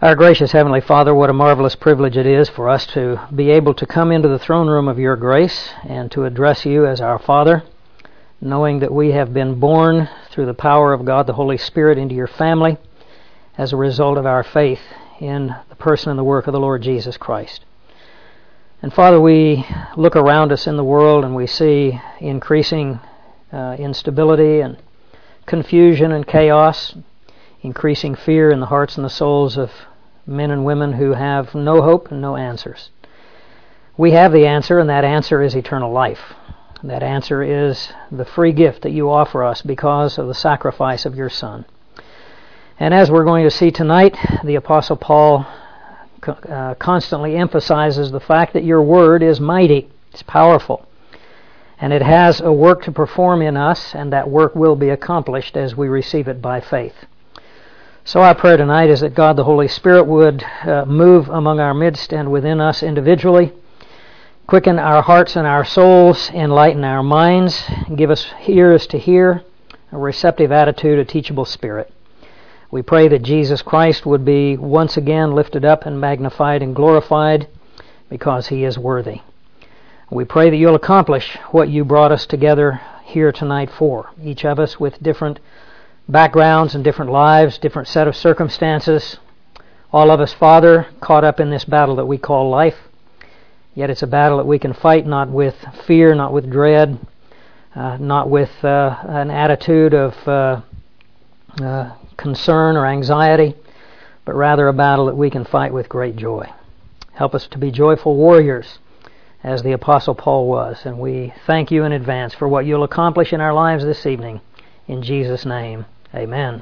Our gracious Heavenly Father, what a marvelous privilege it is for us to be able to come into the throne room of your grace and to address you as our Father, knowing that we have been born through the power of God the Holy Spirit into your family as a result of our faith in the person and the work of the Lord Jesus Christ. And Father, we look around us in the world and we see increasing instability and confusion and chaos, increasing fear in the hearts and the souls of men and women who have no hope and no answers. We have the answer, and that answer is eternal life. That answer is the free gift that you offer us because of the sacrifice of your Son. And as we're going to see tonight, the Apostle Paul constantly emphasizes the fact that your word is mighty, it's powerful, and it has a work to perform in us, and that work will be accomplished as we receive it by faith. So our prayer tonight is that God the Holy Spirit would move among our midst and within us individually, quicken our hearts and our souls, enlighten our minds, and give us ears to hear, a receptive attitude, a teachable spirit. We pray that Jesus Christ would be once again lifted up and magnified and glorified because He is worthy. We pray that you'll accomplish what you brought us together here tonight for, each of us with different backgrounds and different lives, different set of circumstances. All of us, Father, caught up in this battle that we call life. Yet it's a battle that we can fight not with fear, not with dread, not with an attitude of concern or anxiety, but rather a battle that we can fight with great joy. Help us to be joyful warriors as the Apostle Paul was. And we thank you in advance for what you'll accomplish in our lives this evening. In Jesus' name, amen.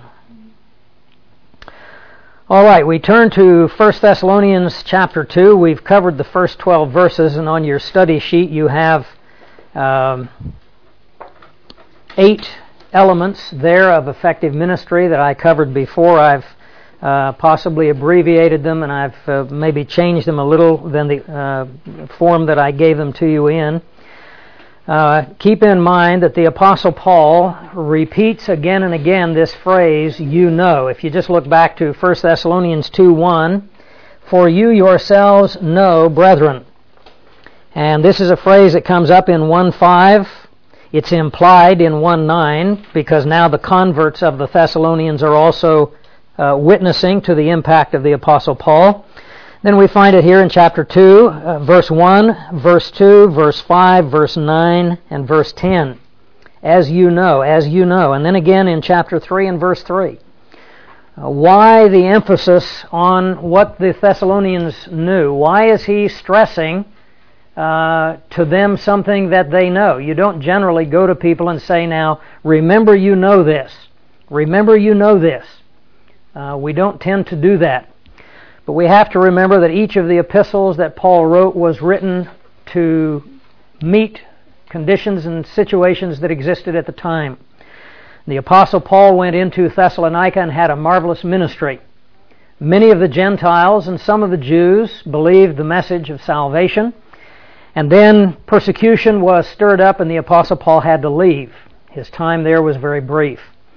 All right, we turn to 1 Thessalonians chapter 2. We've covered the first 12 verses, and on your study sheet you have 8 elements there of effective ministry that I covered before. I've possibly abbreviated them, and I've maybe changed them a little than the form that I gave them to you in. Keep in mind that the Apostle Paul repeats again and again this phrase, you know. If you just look back to 1 Thessalonians 2:1, for you yourselves know, brethren. And this is a phrase that comes up in 1:5. It's implied in 1:9 because now the converts of the Thessalonians are also witnessing to the impact of the Apostle Paul. Then we find it here in chapter 2, verse 1, verse 2, verse 5, verse 9, and verse 10. As you know, as you know. And then again in chapter 3 and verse 3. Why the emphasis on what the Thessalonians knew? Why is he stressing to them something that they know? You don't generally go to people and say, now, remember you know this. Remember you know this. We don't tend to do that. But we have to remember that each of the epistles that Paul wrote was written to meet conditions and situations that existed at the time. The Apostle Paul went into Thessalonica and had a marvelous ministry. Many of the Gentiles and some of the Jews believed the message of salvation. And then persecution was stirred up and the Apostle Paul had to leave. His time there was very brief.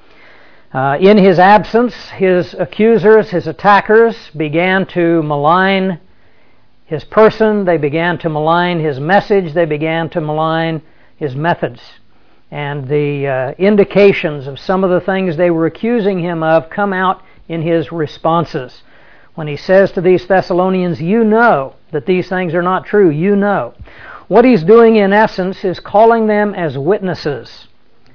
In his absence, his accusers, his attackers, began to malign his person. They began to malign his message. They began to malign his methods. And the indications of some of the things they were accusing him of come out in his responses. When he says to these Thessalonians, you know that these things are not true. You know. What he's doing in essence is calling them as witnesses.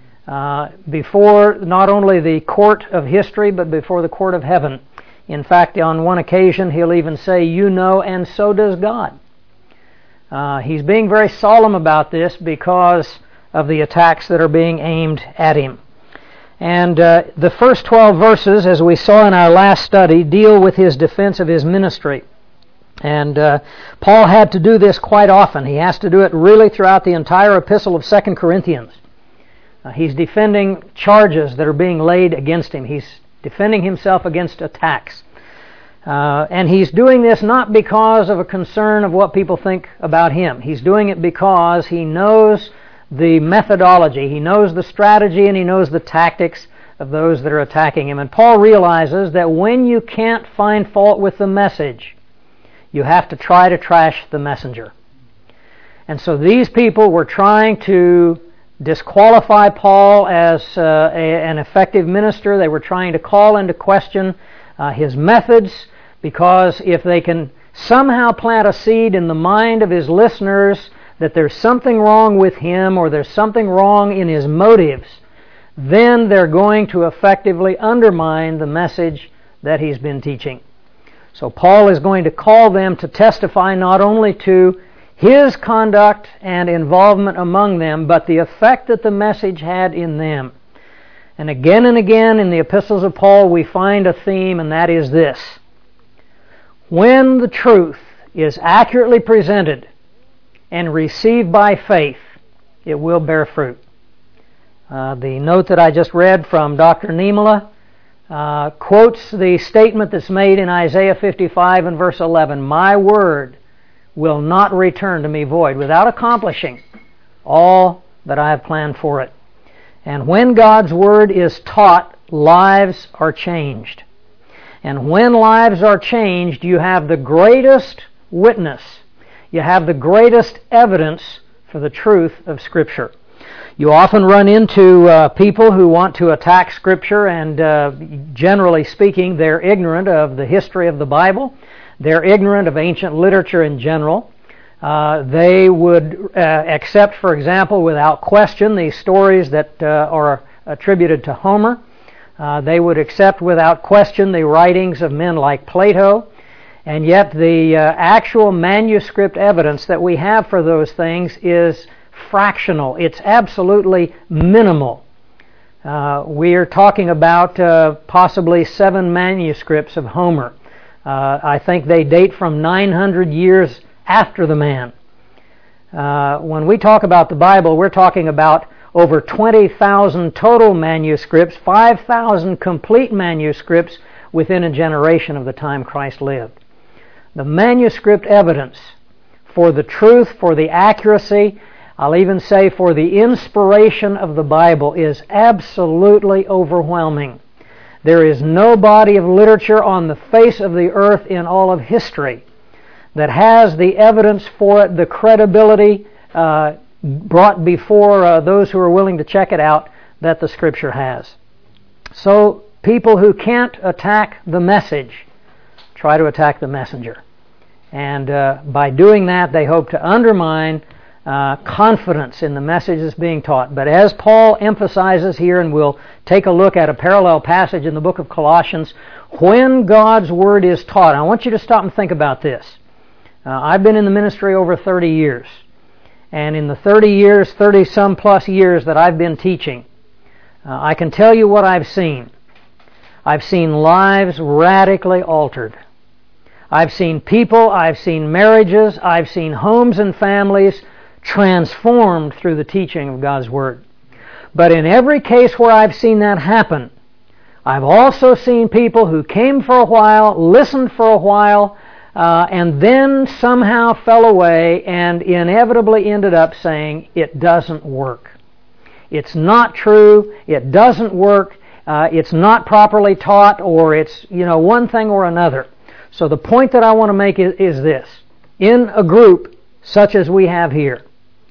Before not only the court of history, but before the court of heaven. In fact, on one occasion, he'll even say, you know, and so does God. He's being very solemn about this because of the attacks that are being aimed at him. And the first 12 verses, as we saw in our last study, deal with his defense of his ministry. And Paul had to do this quite often. He has to do it really throughout the entire epistle of 2 Corinthians. He's defending charges that are being laid against him. He's defending himself against attacks. And he's doing this not because of a concern of what people think about him. He's doing it because he knows the methodology, he knows the strategy, and he knows the tactics of those that are attacking him. And Paul realizes that when you can't find fault with the message, you have to try to trash the messenger. And so these people were trying to disqualify Paul as an effective minister. They were trying to call into question his methods, because if they can somehow plant a seed in the mind of his listeners that there's something wrong with him or there's something wrong in his motives, then they're going to effectively undermine the message that he's been teaching. So Paul is going to call them to testify not only to his conduct and involvement among them, but the effect that the message had in them. And again in the epistles of Paul we find a theme, and that is this: when the truth is accurately presented and received by faith, it will bear fruit. The note that I just read from Dr. Niemela quotes the statement that's made in Isaiah 55 and verse 11, "My word will not return to me void, without accomplishing all that I have planned for it." And when God's word is taught, lives are changed. And when lives are changed, you have the greatest witness. You have the greatest evidence for the truth of Scripture. You often run into people who want to attack Scripture, and generally speaking, they're ignorant of the history of the Bible. They're ignorant of ancient literature in general. They would accept, for example, without question, the stories that are attributed to Homer. They would accept without question the writings of men like Plato. And yet the actual manuscript evidence that we have for those things is fractional. It's absolutely minimal. We are talking about possibly 7 manuscripts of Homer. I think they date from 900 years after the man. When we talk about the Bible, we're talking about over 20,000 total manuscripts, 5,000 complete manuscripts within a generation of the time Christ lived. The manuscript evidence for the truth, for the accuracy, I'll even say for the inspiration of the Bible is absolutely overwhelming. There is no body of literature on the face of the earth in all of history that has the evidence for it, the credibility brought before those who are willing to check it out, that the Scripture has. So people who can't attack the message try to attack the messenger. And by doing that, they hope to undermine confidence in the message that's being taught. But as Paul emphasizes here, and we'll take a look at a parallel passage in the book of Colossians, when God's Word is taught, I want you to stop and think about this. I've been in the ministry over 30 years. And in the 30-some plus years that I've been teaching, I can tell you what I've seen. I've seen lives radically altered. I've seen people, I've seen marriages, I've seen homes and families transformed through the teaching of God's Word. But in every case where I've seen that happen, I've also seen people who came for a while, listened for a while, and then somehow fell away and inevitably ended up saying, it doesn't work. It's not true, it doesn't work, it's not properly taught, or it's, one thing or another. So the point that I want to make is this. In a group such as we have here,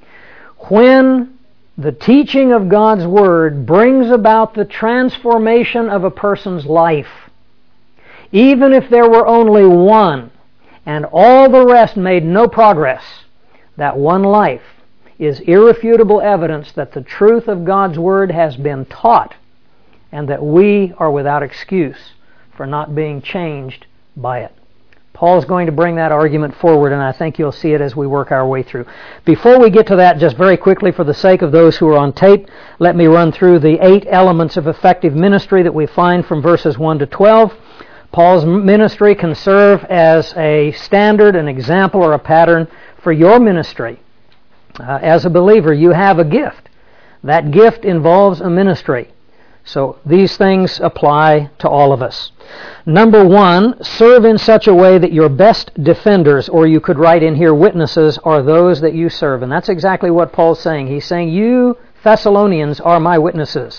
when the teaching of God's Word brings about the transformation of a person's life, even if there were only one, and all the rest made no progress, that one life is irrefutable evidence that the truth of God's Word has been taught, and that we are without excuse for not being changed by it. Paul's going to bring that argument forward, and I think you'll see it as we work our way through. Before we get to that, just very quickly, for the sake of those who are on tape, let me run through the 8 elements of effective ministry that we find from verses 1 to 12. Paul's ministry can serve as a standard, an example, or a pattern for your ministry. As a believer, you have a gift. That gift involves a ministry. So these things apply to all of us. Number 1, serve in such a way that your best defenders, or you could write in here witnesses, are those that you serve. And that's exactly what Paul's saying. He's saying, you Thessalonians are my witnesses.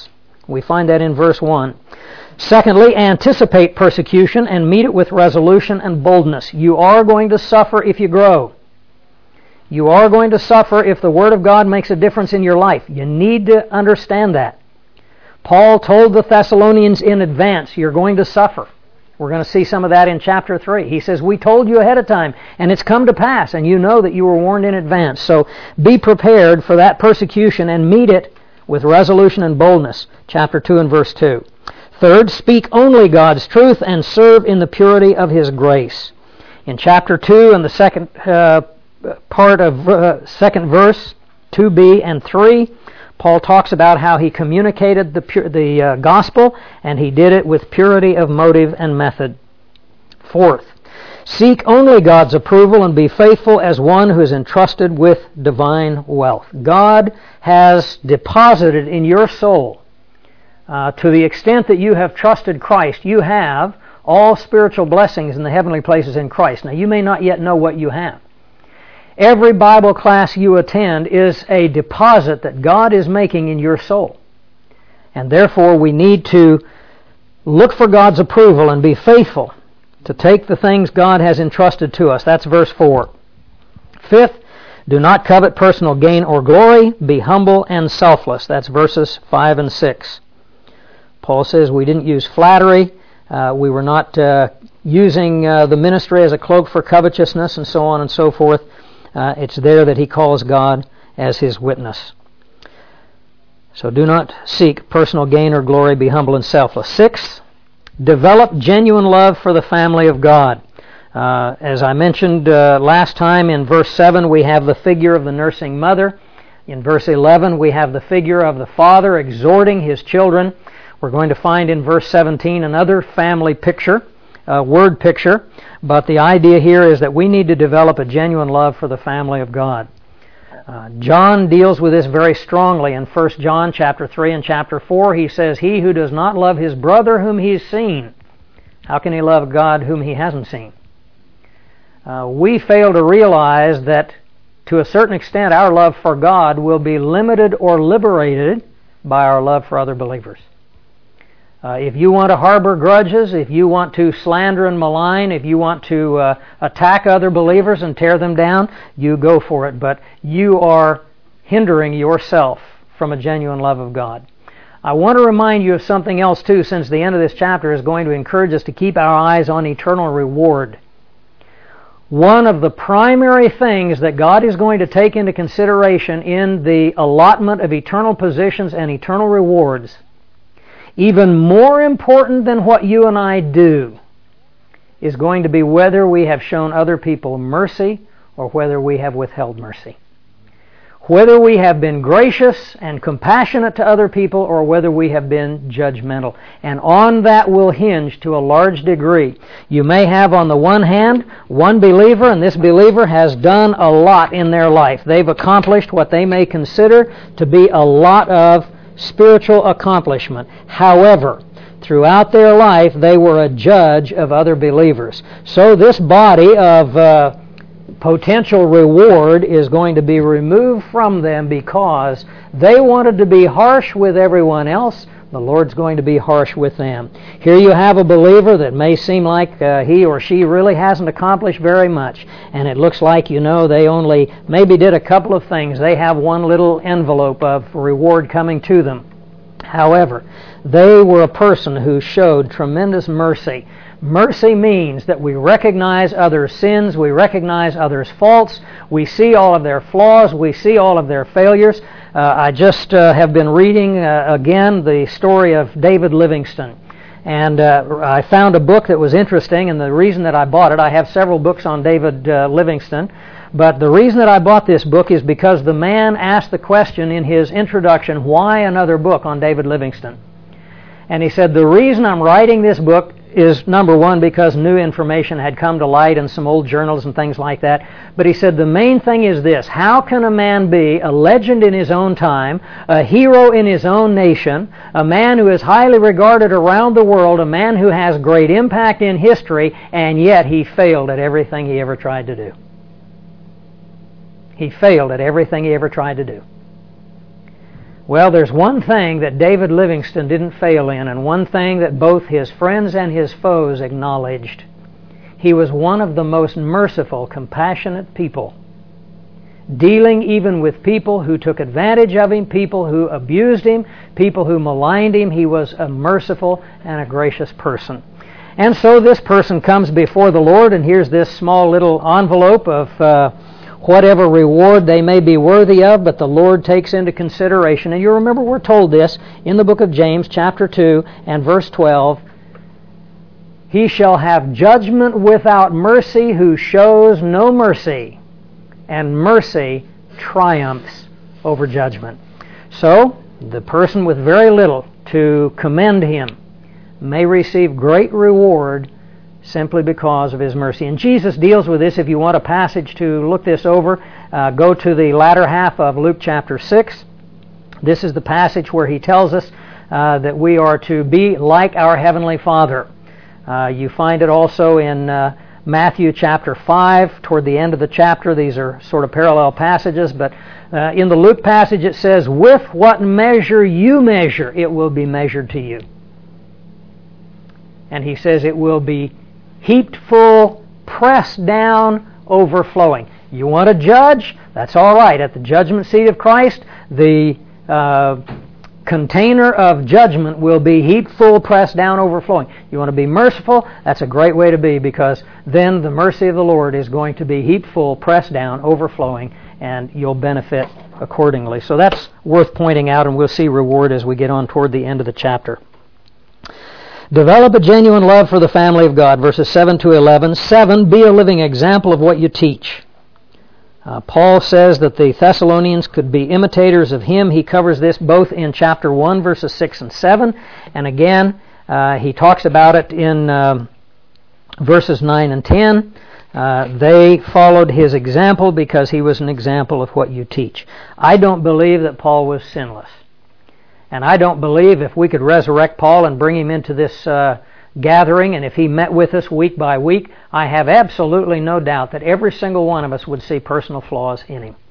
We find that in verse 1. Secondly, anticipate persecution and meet it with resolution and boldness. You are going to suffer if you grow. You are going to suffer if the Word of God makes a difference in your life. You need to understand that. Paul told the Thessalonians in advance, you're going to suffer. We're going to see some of that in chapter 3. He says, we told you ahead of time, and it's come to pass, and you know that you were warned in advance. So be prepared for that persecution and meet it with resolution and boldness. Chapter 2 and verse 2. Third, speak only God's truth and serve in the purity of His grace. In chapter 2 and the second part of second verse, 2b and 3, Paul talks about how he communicated the gospel, and he did it with purity of motive and method. Fourth, seek only God's approval and be faithful as one who is entrusted with divine wealth. God has deposited in your soul, to the extent that you have trusted Christ, you have all spiritual blessings in the heavenly places in Christ. Now, you may not yet know what you have. Every Bible class you attend is a deposit that God is making in your soul. And therefore, we need to look for God's approval and be faithful to take the things God has entrusted to us. That's verse 4. Fifth, do not covet personal gain or glory. Be humble and selfless. That's verses 5 and 6. Paul says we didn't use flattery. We were not using the ministry as a cloak for covetousness and so on and so forth. It's there that he calls God as his witness. So do not seek personal gain or glory. Be humble and selfless. Sixth, develop genuine love for the family of God. As I mentioned last time, in verse 7 we have the figure of the nursing mother. In verse 11 we have the figure of the father exhorting his children. We're going to find in verse 17 another family picture, word picture. But the idea here is that we need to develop a genuine love for the family of God. John deals with this very strongly in 1 John chapter 3 and chapter 4. He says, he who does not love his brother whom he's seen, how can he love God whom he hasn't seen? We fail to realize that to a certain extent our love for God will be limited or liberated by our love for other believers. If you want to harbor grudges, if you want to slander and malign, if you want to attack other believers and tear them down, you go for it. But you are hindering yourself from a genuine love of God. I want to remind you of something else too, since the end of this chapter is going to encourage us to keep our eyes on eternal reward. One of the primary things that God is going to take into consideration in the allotment of eternal positions and eternal rewards, even more important than what you and I do, is going to be whether we have shown other people mercy or whether we have withheld mercy. Whether we have been gracious and compassionate to other people or whether we have been judgmental. And on that will hinge to a large degree. You may have on the one hand one believer, and this believer has done a lot in their life. They've accomplished what they may consider to be a lot of spiritual accomplishment. However, throughout their life they were a judge of other believers. So this body of potential reward is going to be removed from them because they wanted to be harsh with everyone else. The Lord's going to be harsh with them. Here you have a believer that may seem like he or she really hasn't accomplished very much. And it looks like, they only maybe did a couple of things. They have one little envelope of reward coming to them. However, they were a person who showed tremendous mercy. Mercy means that we recognize others' sins, we recognize others' faults, we see all of their flaws, we see all of their failures. I just have been reading again the story of David Livingstone. And I found a book that was interesting, and the reason that I bought it, I have several books on David Livingstone, but the reason that I bought this book is because the man asked the question in his introduction, why another book on David Livingstone? And he said, the reason I'm writing this book is, number one, because new information had come to light in some old journals and things like that. But he said the main thing is this: how can a man be a legend in his own time, a hero in his own nation, a man who is highly regarded around the world, a man who has great impact in history, and yet he failed at everything he ever tried to do? He failed at everything he ever tried to do. Well, there's one thing that David Livingston didn't fail in, and one thing that both his friends and his foes acknowledged. He was one of the most merciful, compassionate people, dealing even with people who took advantage of him, people who abused him, people who maligned him. He was a merciful and a gracious person. And so this person comes before the Lord, and here's this small little envelope of whatever reward they may be worthy of, but the Lord takes into consideration. And you remember we're told this in the book of James, chapter 2 and verse 12. He shall have judgment without mercy who shows no mercy, and mercy triumphs over judgment. So, the person with very little to commend him may receive great reward simply because of his mercy. And Jesus deals with this. If you want a passage to look this over, go to the latter half of Luke chapter 6. This is the passage where he tells us that we are to be like our Heavenly Father. You find it also in Matthew chapter 5, toward the end of the chapter. These are sort of parallel passages, but in the Luke passage it says, with what measure you measure, it will be measured to you. And he says it will be heaped full, pressed down, overflowing. You want to judge? That's all right. At the judgment seat of Christ, the container of judgment will be heaped full, pressed down, overflowing. You want to be merciful? That's a great way to be, because then the mercy of the Lord is going to be heaped full, pressed down, overflowing, and you'll benefit accordingly. So that's worth pointing out, and we'll see reward as we get on toward the end of the chapter. Develop a genuine love for the family of God, verses 7 to 11. 7, be a living example of what you teach. Paul says that the Thessalonians could be imitators of him. He covers this both in chapter 1, verses 6 and 7, and again, he talks about it in verses 9 and 10. They followed his example because he was an example of what you teach. I don't believe that Paul was sinless. And I don't believe if we could resurrect Paul and bring him into this gathering, and if he met with us week by week, I have absolutely no doubt that every single one of us would see personal flaws in him.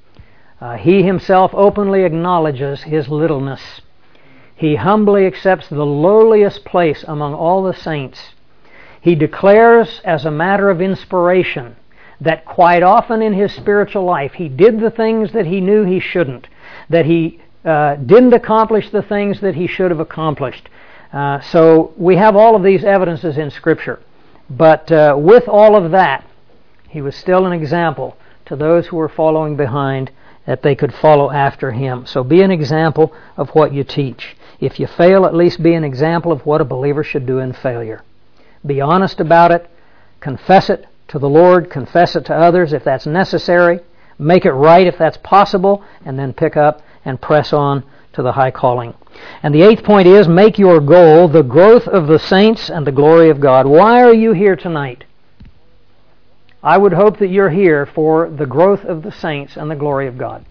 He himself openly acknowledges his littleness. He humbly accepts the lowliest place among all the saints. He declares as a matter of inspiration that quite often in his spiritual life he did the things that he knew he shouldn't, that he didn't accomplish the things that he should have accomplished. So we have all of these evidences in Scripture. But with all of that, he was still an example to those who were following behind, that they could follow after him. So be an example of what you teach. If you fail, at least be an example of what a believer should do in failure. Be honest about it. Confess it to the Lord. Confess it to others if that's necessary. Make it right if that's possible. And then pick up and press on to the high calling. And the 8th point is, make your goal the growth of the saints and the glory of God. Why are you here tonight? I would hope that you're here for the growth of the saints and the glory of God.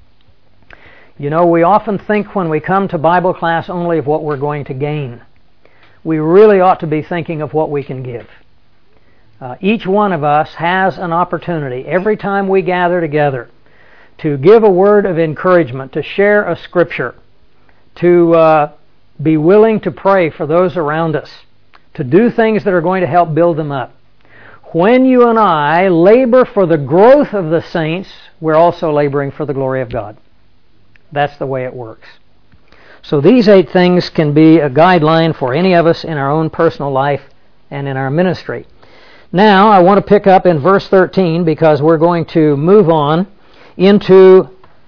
You know, we often think when we come to Bible class only of what we're going to gain. We really ought to be thinking of what we can give. Each one of us has an opportunity every time we gather together to give a word of encouragement, to share a scripture, to be willing to pray for those around us, to do things that are going to help build them up. When you and I labor for the growth of the saints, we're also laboring for the glory of God. That's the way it works. So these 8 things can be a guideline for any of us in our own personal life and in our ministry. Now, I want to pick up in verse 13 because we're going to move on into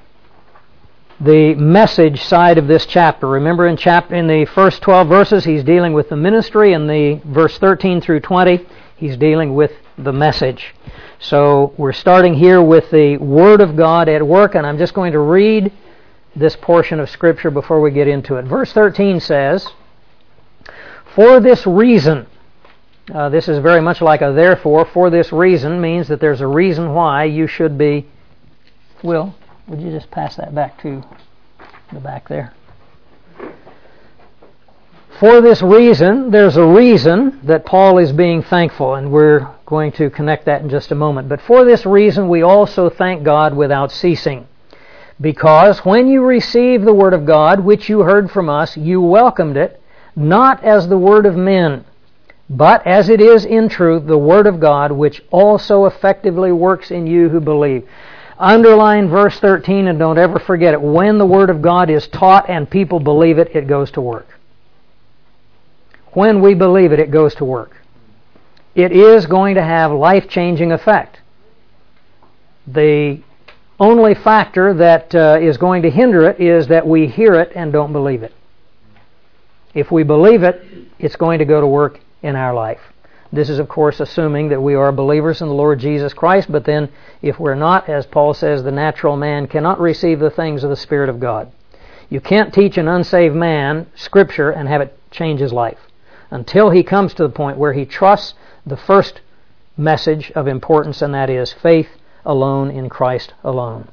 the message side of this chapter. Remember in the first 12 verses he's dealing with the ministry, and the verse 13 through 20 he's dealing with the message. So we're starting here with the Word of God at work, and I'm just going to read this portion of Scripture before we get into it. Verse 13 says, "For this reason," this is very much like a therefore. For this reason means that there's a reason why you should be. Will, would you just pass that back to the back there? For this reason, there's a reason that Paul is being thankful, and we're going to connect that in just a moment. But for this reason, we also thank God without ceasing, Because when you received the Word of God, which you heard from us, you welcomed it, not as the word of men, but as it is in truth the Word of God, which also effectively works in you who believe. Underline verse 13 and don't ever forget it. When the Word of God is taught and people believe it, it goes to work. When we believe it, it goes to work. It is going to have life-changing effect. The only factor that is going to hinder it is that we hear it and don't believe it. If we believe it, it's going to go to work in our life. This is, of course, assuming that we are believers in the Lord Jesus Christ, but then if we're not, as Paul says, the natural man cannot receive the things of the Spirit of God. You can't teach an unsaved man Scripture and have it change his life until he comes to the point where he trusts the first message of importance, and that is faith alone in Christ alone.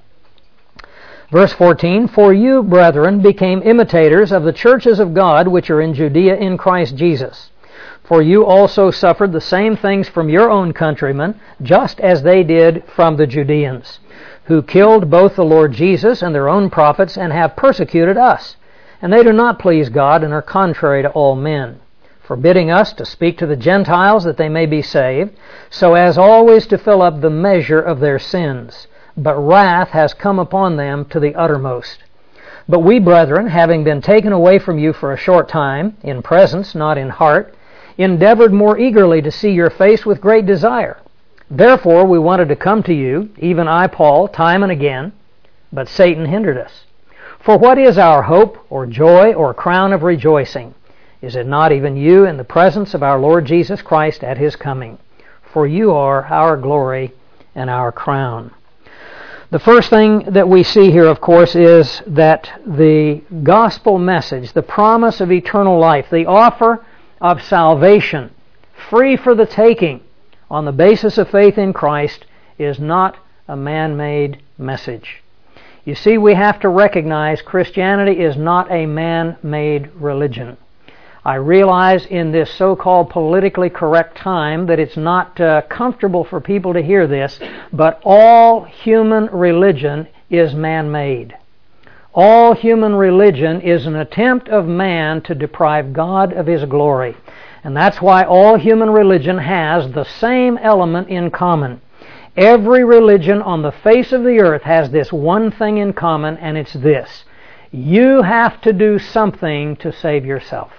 Verse 14, For you, brethren, became imitators of the churches of God which are in Judea in Christ Jesus. For you also suffered the same things from your own countrymen, just as they did from the Judeans, who killed both the Lord Jesus and their own prophets, and have persecuted us. And they do not please God, and are contrary to all men, forbidding us to speak to the Gentiles that they may be saved, so as always to fill up the measure of their sins. But wrath has come upon them to the uttermost. But we, brethren, having been taken away from you for a short time, in presence, not in heart, endeavored more eagerly to see your face with great desire. Therefore we wanted to come to you, even I, Paul, time and again, but Satan hindered us. For what is our hope, or joy, or crown of rejoicing? Is it not even you in the presence of our Lord Jesus Christ at His coming? For you are our glory and our crown. The first thing that we see here, of course, is that the gospel message, the promise of eternal life, the offer of salvation, free for the taking, on the basis of faith in Christ, is not a man-made message. You see, we have to recognize Christianity is not a man-made religion. I realize in this so-called politically correct time that it's not comfortable for people to hear this, but all human religion is man-made. All human religion is an attempt of man to deprive God of His glory. And that's why all human religion has the same element in common. Every religion on the face of the earth has this one thing in common, and it's this. You have to do something to save yourself.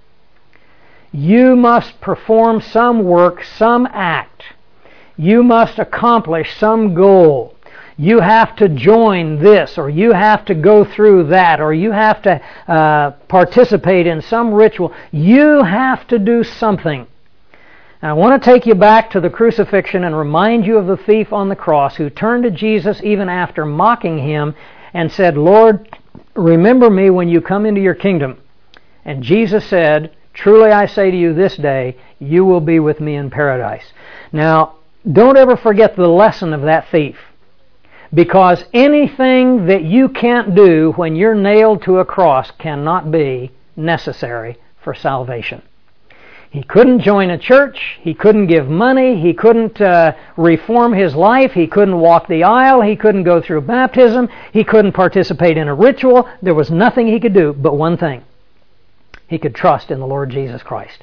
You must perform some work, some act. You must accomplish some goal. You have to join this, or you have to go through that, or you have to participate in some ritual. You have to do something. And I want to take you back to the crucifixion and remind you of the thief on the cross who turned to Jesus even after mocking Him and said, Lord, remember me when you come into your kingdom. And Jesus said, Truly I say to you this day, you will be with me in paradise. Now, don't ever forget the lesson of that thief. Because anything that you can't do when you're nailed to a cross cannot be necessary for salvation. He couldn't join a church. He couldn't give money. He couldn't reform his life. He couldn't walk the aisle. He couldn't go through baptism. He couldn't participate in a ritual. There was nothing he could do but one thing. He could trust in the Lord Jesus Christ.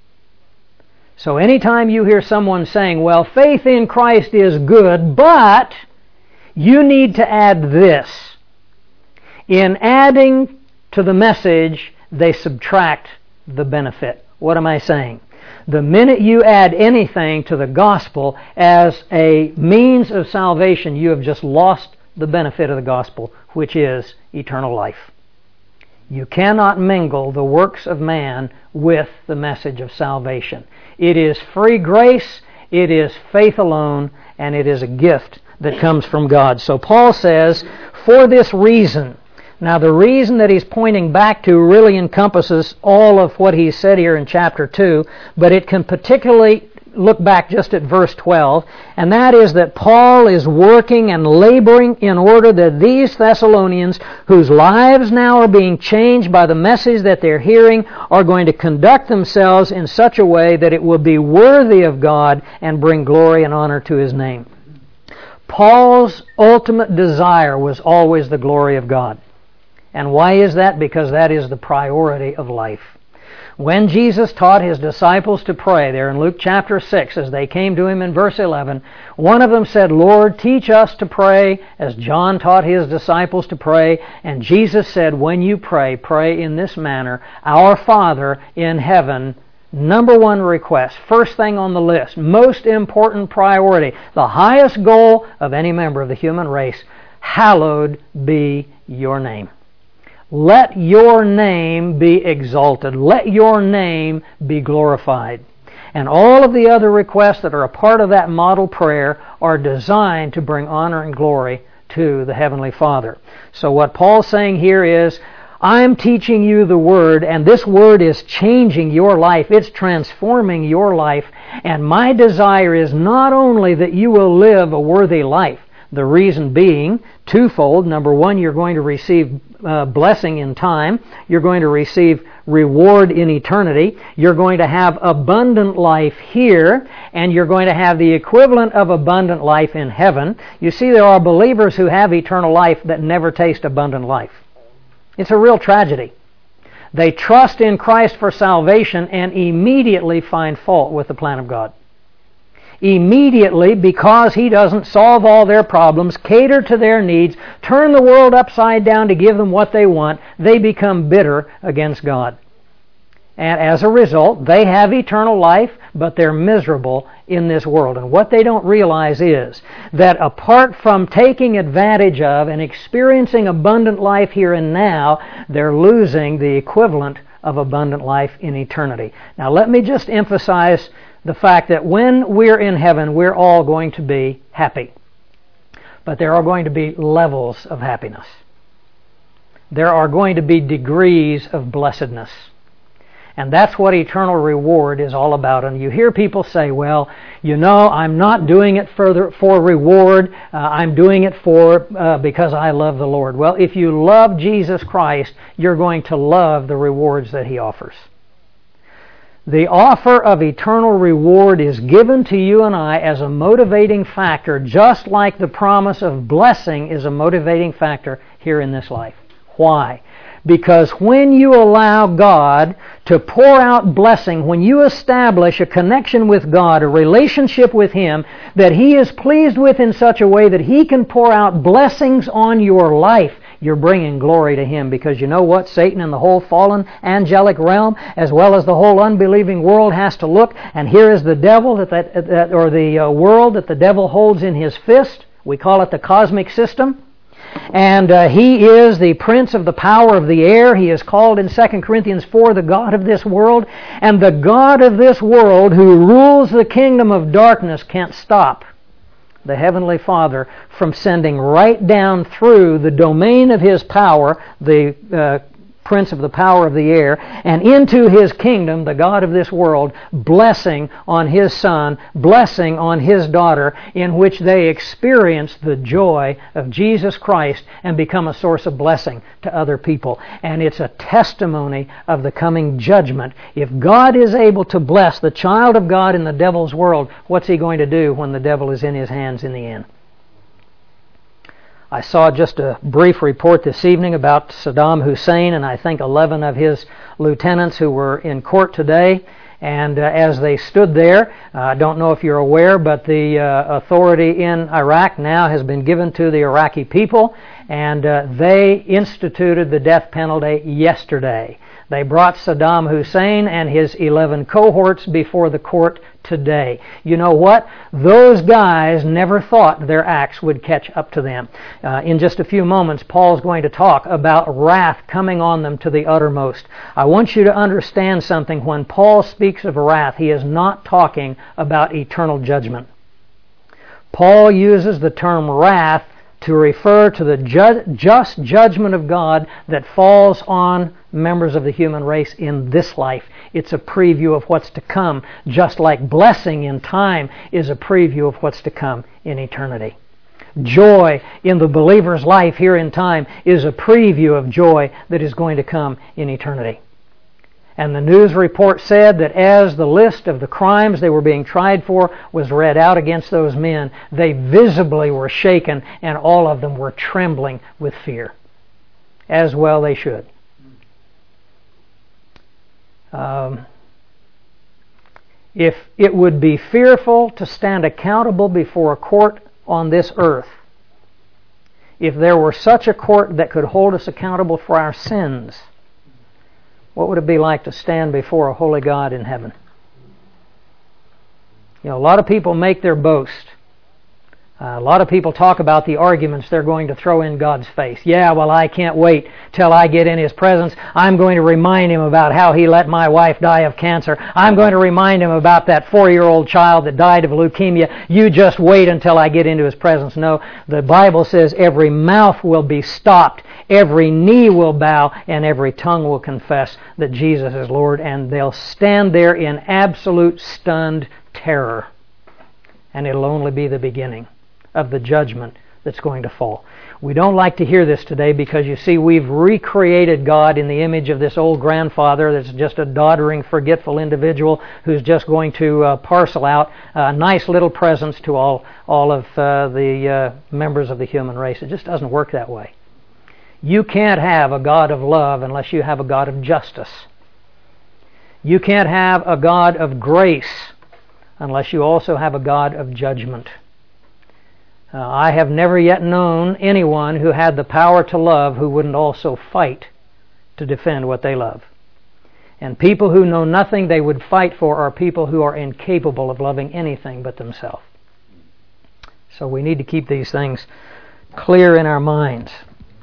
So anytime you hear someone saying, well, faith in Christ is good, but you need to add this. In adding to the message, they subtract the benefit. What am I saying? The minute you add anything to the gospel as a means of salvation, you have just lost the benefit of the gospel, which is eternal life. You cannot mingle the works of man with the message of salvation. It is free grace, it is faith alone, and it is a gift that comes from God. So Paul says, for this reason. Now the reason that he's pointing back to really encompasses all of what he said here in chapter 2, but it can particularly look back just at verse 12, and that is that Paul is working and laboring in order that these Thessalonians, whose lives now are being changed by the message that they're hearing, are going to conduct themselves in such a way that it will be worthy of God and bring glory and honor to His name. Paul's ultimate desire was always the glory of God. And why is that? Because that is the priority of life. When Jesus taught His disciples to pray, there in Luke chapter 6, as they came to Him in verse 11, one of them said, Lord, teach us to pray, as John taught his disciples to pray. And Jesus said, when you pray, pray in this manner, Our Father in heaven. Number one request, first thing on the list, most important priority, the highest goal of any member of the human race, hallowed be your name. Let your name be exalted. Let your name be glorified. And all of the other requests that are a part of that model prayer are designed to bring honor and glory to the Heavenly Father. So what Paul's saying here is, I'm teaching you the Word, and this Word is changing your life. It's transforming your life. And my desire is not only that you will live a worthy life, the reason being twofold. Number one, you're going to receive blessing in time. You're going to receive reward in eternity. You're going to have abundant life here, and you're going to have the equivalent of abundant life in heaven. You see, there are believers who have eternal life that never taste abundant life. It's a real tragedy. They trust in Christ for salvation and immediately find fault with the plan of God. Immediately, because He doesn't solve all their problems, cater to their needs, turn the world upside down to give them what they want, they become bitter against God. And as a result, they have eternal life, but they're miserable in this world. And what they don't realize is that apart from taking advantage of and experiencing abundant life here and now, they're losing the equivalent of abundant life in eternity. Now let me just emphasize the fact that when we're in heaven, we're all going to be happy. But there are going to be levels of happiness. There are going to be degrees of blessedness. And that's what eternal reward is all about. And you hear people say, well, you know, I'm not doing it for reward. I'm doing it because I love the Lord. Well, if you love Jesus Christ, you're going to love the rewards that He offers. The offer of eternal reward is given to you and I as a motivating factor, just like the promise of blessing is a motivating factor here in this life. Why? Because when you allow God to pour out blessing, when you establish a connection with God, a relationship with Him that He is pleased with in such a way that He can pour out blessings on your life, you're bringing glory to Him. Because you know what? Satan and the whole fallen angelic realm, as well as the whole unbelieving world, has to look, and here is the devil or the world that the devil holds in his fist. We call it the cosmic system. And he is the prince of the power of the air. He is called in 2 Corinthians 4 the God of this world. And the God of this world, who rules the kingdom of darkness, can't stop the Heavenly Father from sending right down through the domain of His power, the prince of the power of the air, and into His kingdom, the God of this world, blessing on His Son, blessing on His daughter, in which they experience the joy of Jesus Christ and become a source of blessing to other people. And it's a testimony of the coming judgment. If God is able to bless the child of God in the devil's world, what's He going to do when the devil is in his hands in the end? I saw just a brief report this evening about Saddam Hussein and I think 11 of his lieutenants who were in court today. And as they stood there, I don't know if you're aware, but the authority in Iraq now has been given to the Iraqi people, and they instituted the death penalty yesterday. They brought Saddam Hussein and his 11 cohorts before the court today. You know what? Those guys never thought their acts would catch up to them. In just a few moments, Paul's going to talk about wrath coming on them to the uttermost. I want you to understand something. When Paul speaks of wrath, he is not talking about eternal judgment. Paul uses the term wrath to refer to the just judgment of God that falls on members of the human race in this life. It's a preview of what's to come, just like blessing in time is a preview of what's to come in eternity. Joy in the believer's life here in time is a preview of joy that is going to come in eternity. And the news report said that as the list of the crimes they were being tried for was read out against those men, they visibly were shaken, and all of them were trembling with fear. As well they should. If it would be fearful to stand accountable before a court on this earth, if there were such a court that could hold us accountable for our sins, what would it be like to stand before a holy God in heaven? You know, a lot of people make their boast. A lot of people talk about the arguments they're going to throw in God's face. Yeah, well, I can't wait till I get in His presence. I'm going to remind Him about how He let my wife die of cancer. I'm going to remind Him about that 4-year-old child that died of leukemia. You just wait until I get into His presence. No, the Bible says every mouth will be stopped, every knee will bow, and every tongue will confess that Jesus is Lord, and they'll stand there in absolute stunned terror. And it'll only be the beginning of the judgment that's going to fall. We don't like to hear this today because, you see, we've recreated God in the image of this old grandfather that's just a doddering, forgetful individual who's just going to parcel out nice little presents to all of the members of the human race. It just doesn't work that way. You can't have a God of love unless you have a God of justice. You can't have a God of grace unless you also have a God of judgment. I have never yet known anyone who had the power to love who wouldn't also fight to defend what they love. And people who know nothing they would fight for are people who are incapable of loving anything but themselves. So we need to keep these things clear in our minds.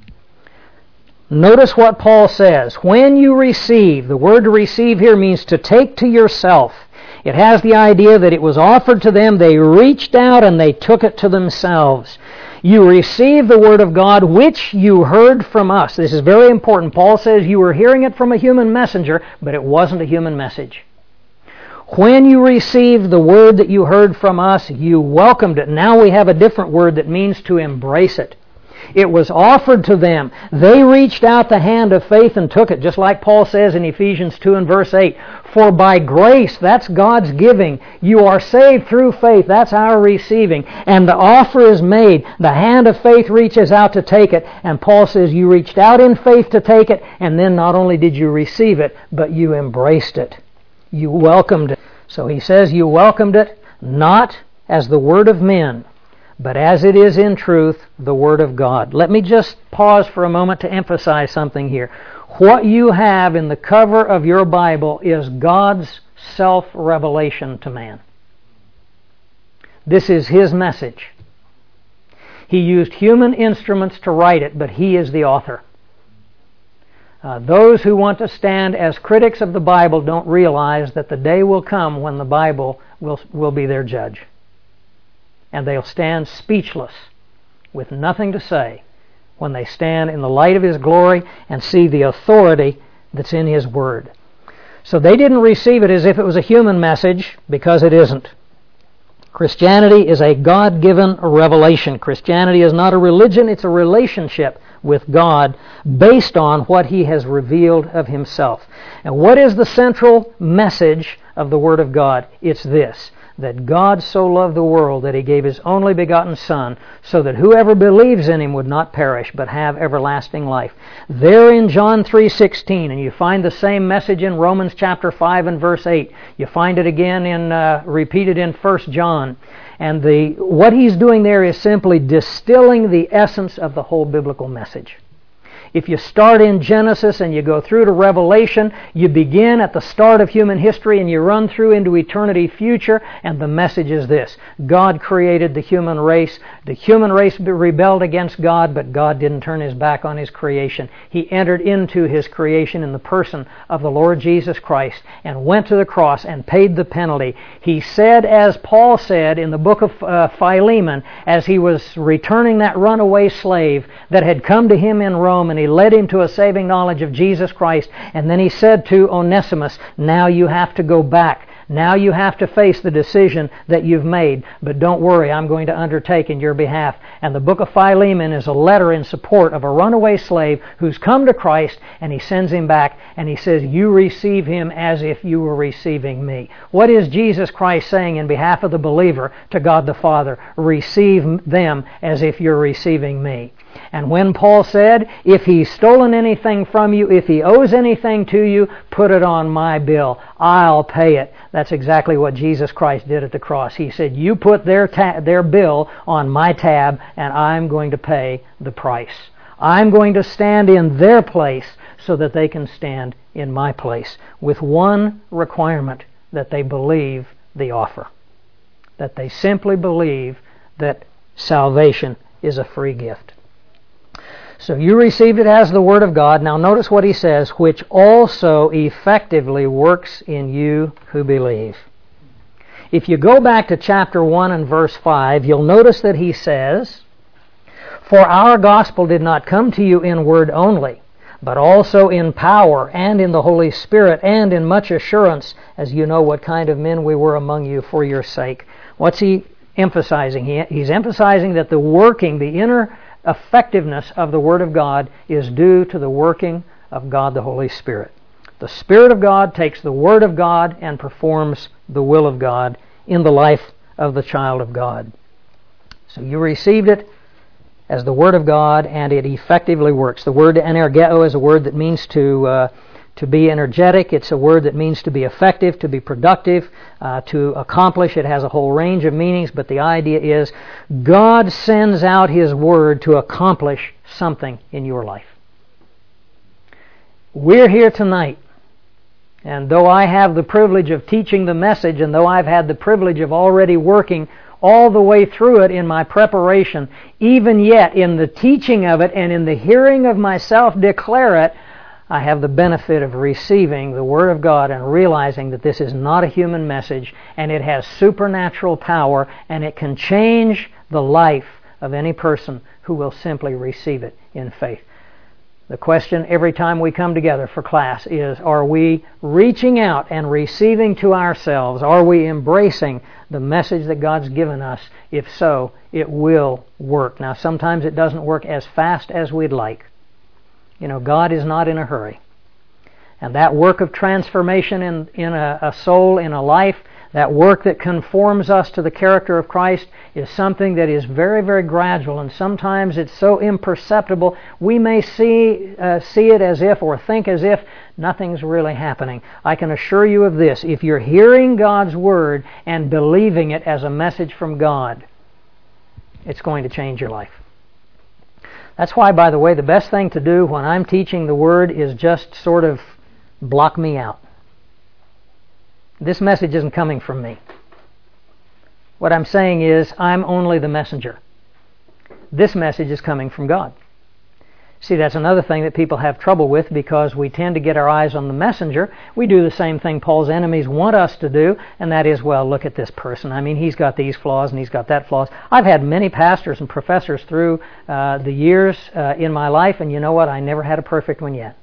Notice what Paul says. When you receive, the word to receive here means to take to yourself. It has the idea that it was offered to them, they reached out and they took it to themselves. You receive the Word of God which you heard from us. This is very important. Paul says you were hearing it from a human messenger, but it wasn't a human message. When you received the Word that you heard from us, you welcomed it. Now we have a different word that means to embrace it. It was offered to them. They reached out the hand of faith and took it, just like Paul says in Ephesians 2 and verse 8. For by grace, that's God's giving. You are saved through faith. That's our receiving. And the offer is made. The hand of faith reaches out to take it. And Paul says you reached out in faith to take it, and then not only did you receive it, but you embraced it. You welcomed it. So he says you welcomed it not as the word of men, but as it is in truth, the Word of God. Let me just pause for a moment to emphasize something here. What you have in the cover of your Bible is God's self-revelation to man. This is His message. He used human instruments to write it, but He is the author. Those who want to stand as critics of the Bible don't realize that the day will come when the Bible will be their judge. And they'll stand speechless with nothing to say when they stand in the light of His glory and see the authority that's in His Word. So they didn't receive it as if it was a human message, because it isn't. Christianity is a God-given revelation. Christianity is not a religion, it's a relationship with God based on what He has revealed of Himself. And what is the central message of the Word of God? It's this: that God so loved the world that He gave His only begotten Son, so that whoever believes in Him would not perish, but have everlasting life. There in John 3:16, and you find the same message in Romans chapter 5 and verse 8. You find it again repeated in 1 John. And what he's doing there is simply distilling the essence of the whole biblical message. If you start in Genesis and you go through to Revelation, you begin at the start of human history and you run through into eternity future, and the message is this: God created the human race. The human race rebelled against God, but God didn't turn His back on His creation. He entered into His creation in the person of the Lord Jesus Christ and went to the cross and paid the penalty. He said, as Paul said in the book of Philemon, as he was returning that runaway slave that had come to him in Rome, and he led him to a saving knowledge of Jesus Christ. And then he said to Onesimus, now you have to go back. Now you have to face the decision that you've made. But don't worry, I'm going to undertake in your behalf. And the book of Philemon is a letter in support of a runaway slave who's come to Christ, and he sends him back, and he says, you receive him as if you were receiving me. What is Jesus Christ saying in behalf of the believer to God the Father? Receive them as if you're receiving me. And when Paul said, if he's stolen anything from you, if he owes anything to you, put it on my bill. I'll pay it. That's exactly what Jesus Christ did at the cross. He said, you put their bill on my tab, and I'm going to pay the price. I'm going to stand in their place so that they can stand in my place, with one requirement, that they believe the offer. That they simply believe that salvation is a free gift. So you received it as the Word of God. Now notice what he says, which also effectively works in you who believe. If you go back to chapter 1 and verse 5, you'll notice that he says, for our gospel did not come to you in word only, but also in power and in the Holy Spirit and in much assurance, as you know what kind of men we were among you for your sake. What's he emphasizing? He's emphasizing that the working, the inner effectiveness of the Word of God is due to the working of God the Holy Spirit. The Spirit of God takes the Word of God and performs the will of God in the life of the child of God. So you received it as the Word of God, and it effectively works. The word energeo is a word that means to be energetic. It's a word that means to be effective, to be productive, to accomplish. It has a whole range of meanings, but the idea is God sends out His Word to accomplish something in your life. We're here tonight, and though I have the privilege of teaching the message, and though I've had the privilege of already working all the way through it in my preparation, even yet in the teaching of it and in the hearing of myself declare it, I have the benefit of receiving the Word of God and realizing that this is not a human message, and it has supernatural power, and it can change the life of any person who will simply receive it in faith. The question every time we come together for class is, are we reaching out and receiving to ourselves? Are we embracing the message that God's given us? If so, it will work. Now, sometimes it doesn't work as fast as we'd like. You know, God is not in a hurry. And that work of transformation in a soul, in a life, that work that conforms us to the character of Christ is something that is very, very gradual, and sometimes it's so imperceptible we may see it as if, or think as if, nothing's really happening. I can assure you of this: if you're hearing God's Word and believing it as a message from God, it's going to change your life. That's why, by the way, the best thing to do when I'm teaching the Word is just sort of block me out. This message isn't coming from me. What I'm saying is, I'm only the messenger. This message is coming from God. See, that's another thing that people have trouble with, because we tend to get our eyes on the messenger. We do the same thing Paul's enemies want us to do, and that is, well, look at this person. I mean, he's got these flaws and he's got that flaws. I've had many pastors and professors through the years in my life, and you know what? I never had a perfect one yet.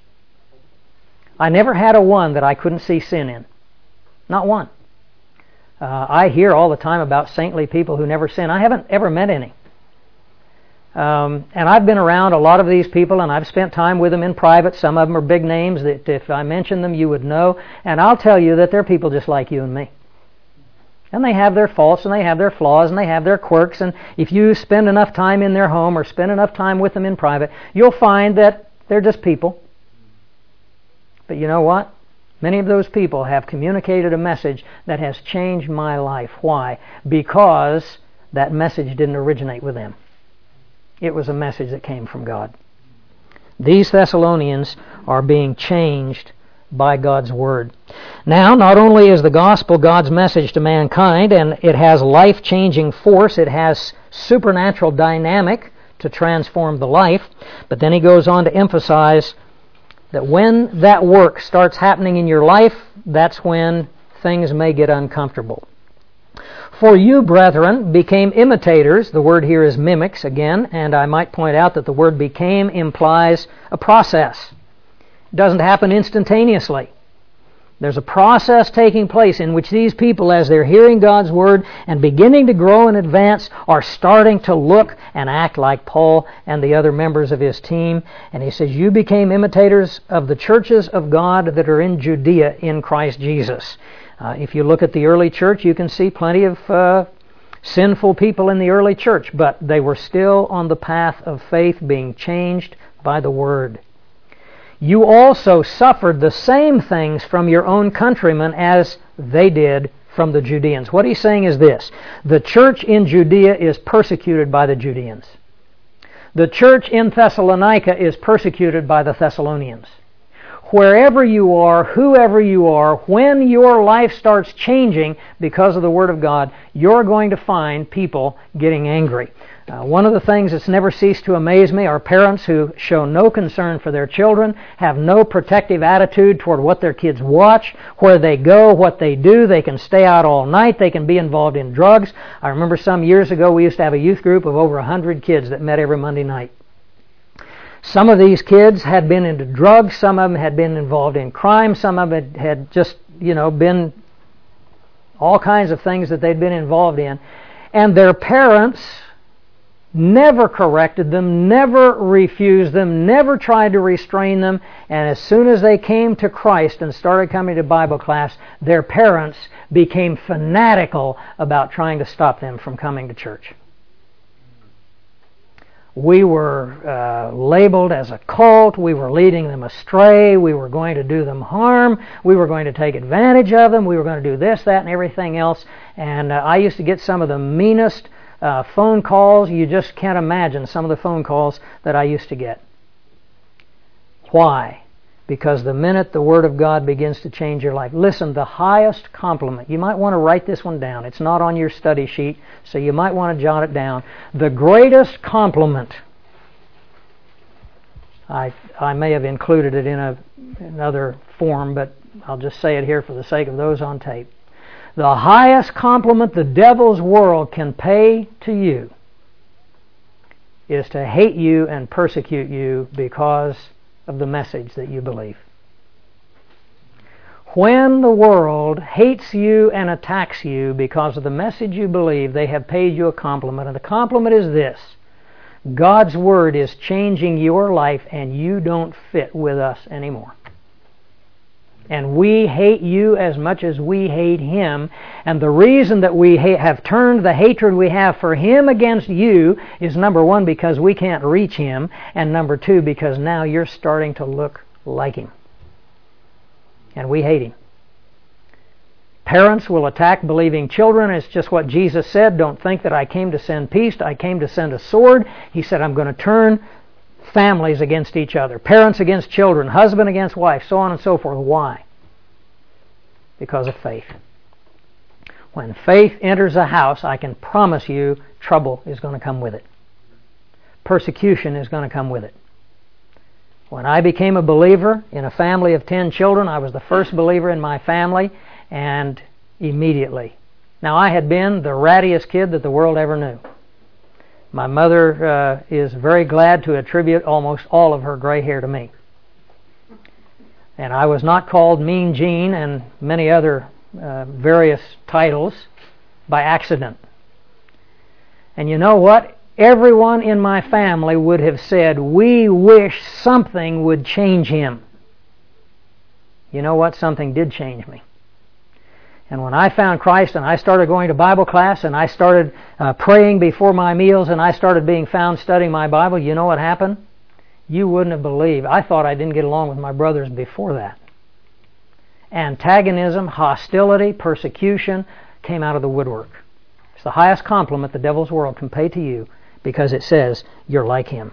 I never had a one that I couldn't see sin in. Not one. I hear all the time about saintly people who never sin. I haven't ever met any. And I've been around a lot of these people, and I've spent time with them in private. Some of them are big names that if I mention them you would know. And I'll tell you that they're people just like you and me. And they have their faults, and they have their flaws, and they have their quirks. And if you spend enough time in their home or spend enough time with them in private, you'll find that they're just people. But you know what? Many of those people have communicated a message that has changed my life. Why? Because that message didn't originate with them. It was a message that came from God. These Thessalonians are being changed by God's Word. Now, not only is the gospel God's message to mankind, and it has life-changing force, it has supernatural dynamic to transform the life, but then he goes on to emphasize that when that work starts happening in your life, that's when things may get uncomfortable. For you, brethren, became imitators. The word here is mimics again, and I might point out that the word became implies a process. It doesn't happen instantaneously. There's a process taking place in which these people, as they're hearing God's Word and beginning to grow and advance, are starting to look and act like Paul and the other members of his team. And he says, you became imitators of the churches of God that are in Judea in Christ Jesus. If you look at the early church, you can see plenty of sinful people in the early church, but they were still on the path of faith, being changed by the Word. You also suffered the same things from your own countrymen as they did from the Judeans. What he's saying is this: the church in Judea is persecuted by the Judeans. The church in Thessalonica is persecuted by the Thessalonians. Wherever you are, whoever you are, when your life starts changing because of the Word of God, you're going to find people getting angry. One of the things that's never ceased to amaze me are parents who show no concern for their children, have no protective attitude toward what their kids watch, where they go, what they do. They can stay out all night. They can be involved in drugs. I remember some years ago we used to have a youth group of over 100 kids that met every Monday night. Some of these kids had been into drugs. Some of them had been involved in crime. Some of them had just, been all kinds of things that they'd been involved in. And their parents never corrected them, never refused them, never tried to restrain them. And as soon as they came to Christ and started coming to Bible class, their parents became fanatical about trying to stop them from coming to church. We were labeled as a cult. We were leading them astray. We were going to do them harm. We were going to take advantage of them. We were going to do this, that, and everything else. And I used to get some of the meanest phone calls. You just can't imagine some of the phone calls that I used to get. Why? Because the minute the Word of God begins to change your life. Listen, the highest compliment. You might want to write this one down. It's not on your study sheet, so you might want to jot it down. The greatest compliment. I may have included it in another form, but I'll just say it here for the sake of those on tape. The highest compliment the devil's world can pay to you is to hate you and persecute you because of the message that you believe. When the world hates you and attacks you because of the message you believe, they have paid you a compliment. And the compliment is this: God's Word is changing your life and you don't fit with us anymore. And we hate you as much as we hate Him. And the reason that we have turned the hatred we have for Him against you is, number one, because we can't reach Him. And number two, because now you're starting to look like Him. And we hate Him. Parents will attack believing children. It's just what Jesus said. Don't think that I came to send peace. I came to send a sword. He said, I'm going to turn families against each other, parents against children, husband against wife, so on and so forth. Why? Because of faith. When faith enters a house, I can promise you trouble is going to come with it. Persecution is going to come with it. When I became a believer in a family of 10 children, I was the first believer in my family, and immediately. Now, I had been the rattiest kid that the world ever knew. My mother is very glad to attribute almost all of her gray hair to me. And I was not called Mean Gene and many other various titles by accident. And you know what? Everyone in my family would have said, we wish something would change him. You know what? Something did change me. And when I found Christ and I started going to Bible class and I started praying before my meals and I started being found studying my Bible, you know what happened? You wouldn't have believed. I thought I didn't get along with my brothers before that. Antagonism, hostility, persecution came out of the woodwork. It's the highest compliment the devil's world can pay to you because it says you're like him.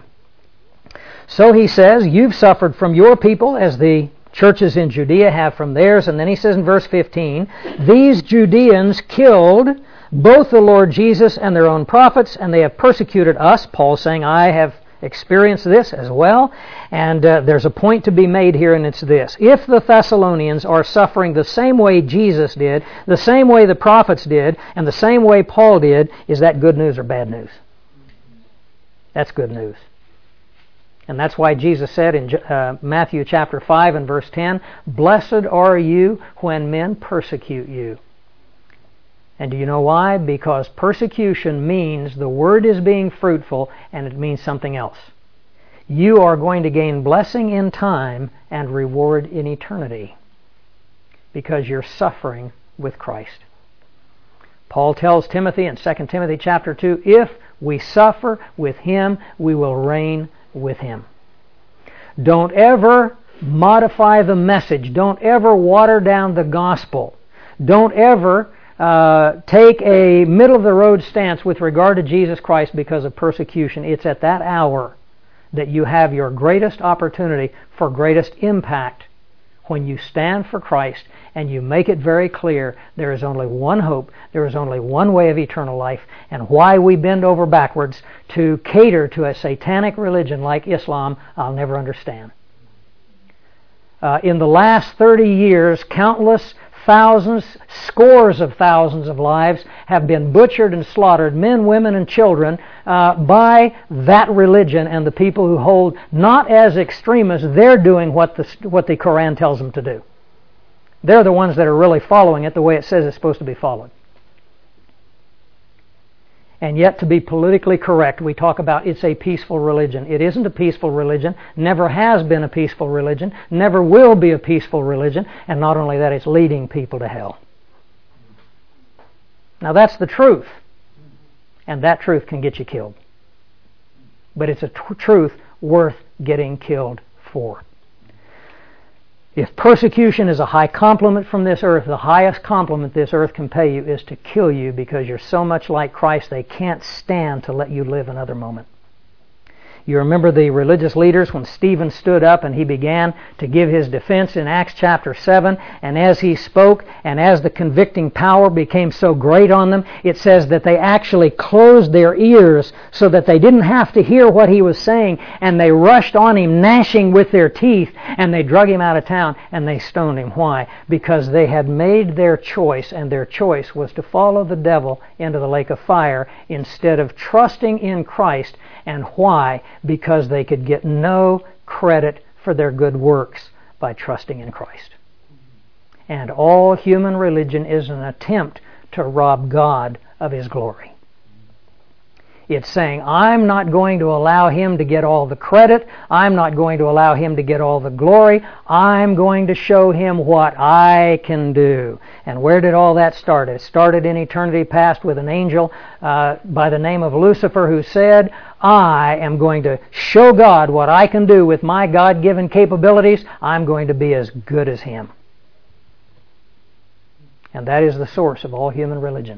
So he says, you've suffered from your people as the churches in Judea have from theirs. And then he says in verse 15, these Judeans killed both the Lord Jesus and their own prophets, and they have persecuted us. Paul's saying, I have experienced this as well. And there's a point to be made here, and it's this. If the Thessalonians are suffering the same way Jesus did, the same way the prophets did, and the same way Paul did, is that good news or bad news? That's good news. And that's why Jesus said in Matthew chapter 5 and verse 10, "Blessed are you when men persecute you." And do you know why? Because persecution means the word is being fruitful, and it means something else. You are going to gain blessing in time and reward in eternity because you're suffering with Christ. Paul tells Timothy in 2 Timothy chapter 2, if we suffer with Him, we will reign with Him. Don't ever modify the message. Don't ever water down the gospel. Don't ever take a middle-of-the-road stance with regard to Jesus Christ because of persecution. It's at that hour that you have your greatest opportunity for greatest impact when you stand for Christ and you make it very clear there is only one hope, there is only one way of eternal life, and why we bend over backwards to cater to a satanic religion like Islam, I'll never understand. In the last 30 years, countless thousands, scores of thousands of lives have been butchered and slaughtered, men, women, and children, by that religion and the people who hold not as extremists. They're doing what the Koran tells them to do. They're the ones that are really following it the way it says it's supposed to be followed. And yet, to be politically correct, we talk about it's a peaceful religion. It isn't a peaceful religion, never has been a peaceful religion, never will be a peaceful religion, and not only that, it's leading people to hell. Now that's the truth, and that truth can get you killed. But it's a truth worth getting killed for. If persecution is a high compliment from this earth, the highest compliment this earth can pay you is to kill you because you're so much like Christ they can't stand to let you live another moment. You remember the religious leaders when Stephen stood up and he began to give his defense in Acts chapter 7, and as he spoke and as the convicting power became so great on them, it says that they actually closed their ears so that they didn't have to hear what he was saying, and they rushed on him gnashing with their teeth, and they drug him out of town and they stoned him. Why? Because they had made their choice, and their choice was to follow the devil into the lake of fire instead of trusting in Christ. And why? Because they could get no credit for their good works by trusting in Christ. And all human religion is an attempt to rob God of His glory. It's saying, I'm not going to allow Him to get all the credit. I'm not going to allow Him to get all the glory. I'm going to show Him what I can do. And where did all that start? It started in eternity past with an angel by the name of Lucifer who said, I am going to show God what I can do with my God-given capabilities. I'm going to be as good as Him. And that is the source of all human religion.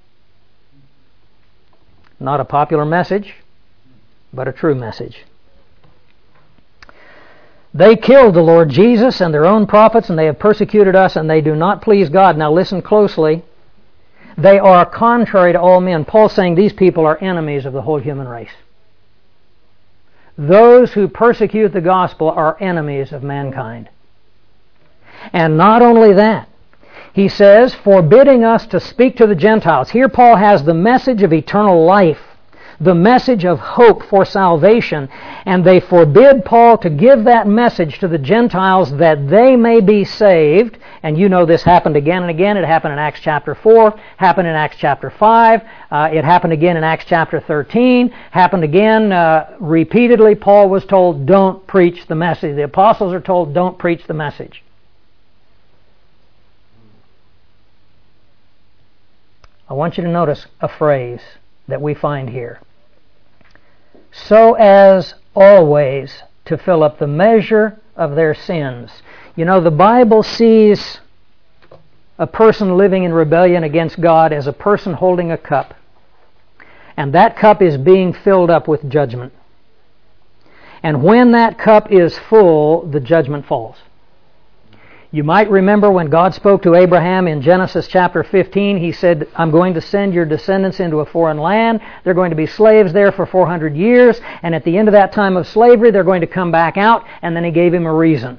Not a popular message, but a true message. They killed the Lord Jesus and their own prophets, and they have persecuted us, and they do not please God. Now listen closely. They are contrary to all men. Paul's saying these people are enemies of the whole human race. Those who persecute the gospel are enemies of mankind. And not only that, he says, forbidding us to speak to the Gentiles. Here Paul has the message of eternal life, the message of hope for salvation, and they forbid Paul to give that message to the Gentiles that they may be saved. And you know this happened again and again. It happened in Acts chapter 4, happened in Acts chapter 5, it happened again in Acts chapter 13, happened again repeatedly. Paul was told, don't preach the message. The apostles are told, don't preach the message. I want you to notice a phrase that we find here. So as always to fill up the measure of their sins. You know, the Bible sees a person living in rebellion against God as a person holding a cup. And that cup is being filled up with judgment. And when that cup is full, the judgment falls. You might remember when God spoke to Abraham in Genesis chapter 15, He said, I'm going to send your descendants into a foreign land. They're going to be slaves there for 400 years. And at the end of that time of slavery, they're going to come back out. And then He gave him a reason.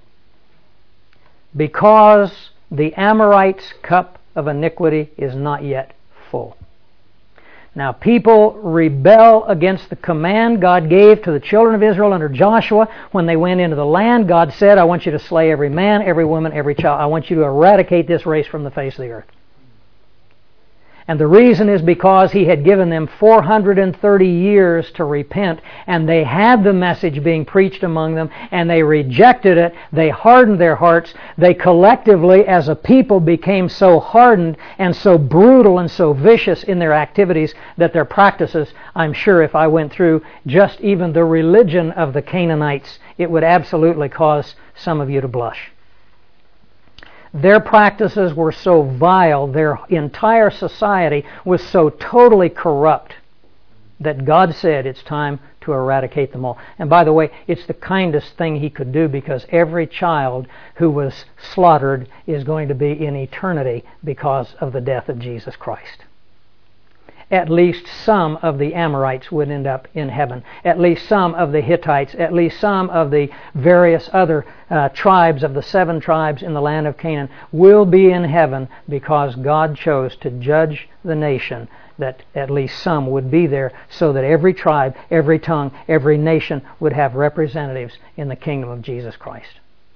Because the Amorites' cup of iniquity is not yet full. Now, people rebel against the command God gave to the children of Israel under Joshua. When they went into the land, God said, I want you to slay every man, every woman, every child. I want you to eradicate this race from the face of the earth. And the reason is because He had given them 430 years to repent, and they had the message being preached among them, and they rejected it. They hardened their hearts. They collectively, as a people, became so hardened and so brutal and so vicious in their activities that their practices, I'm sure if I went through just even the religion of the Canaanites, it would absolutely cause some of you to blush. Their practices were so vile, their entire society was so totally corrupt that God said it's time to eradicate them all. And by the way, it's the kindest thing He could do, because every child who was slaughtered is going to be in eternity because of the death of Jesus Christ. At least some of the Amorites would end up in heaven. At least some of the Hittites. At least some of the various other tribes of the 7 tribes in the land of Canaan will be in heaven, because God chose to judge the nation, that at least some would be there, so that every tribe, every tongue, every nation would have representatives in the kingdom of Jesus Christ.